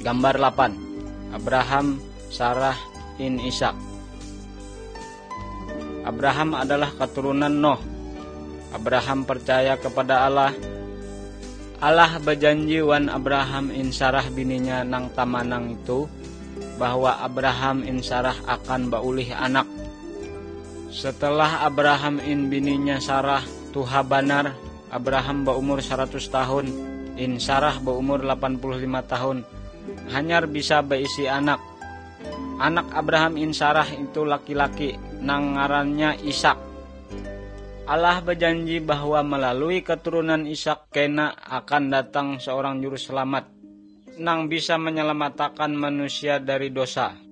Gambar 8. Abraham, Sarah, Ishak. Abraham adalah keturunan Noh. Abraham percaya kepada Allah. Allah berjanji wan Abraham Sarah bininya nang tamanang itu, bahwa Abraham Sarah akan baulih anak. Setelah Abraham bininya Sarah tuha banar, Abraham berumur 100 tahun, Sarah berumur 85 tahun. Hanyar bisa berisi anak. Anak Abraham Sarah itu laki-laki, nang ngarannya Ishak. Allah berjanji bahwa melalui keturunan Ishak kena akan datang seorang juru selamat, nang bisa menyelamatkan manusia dari dosa.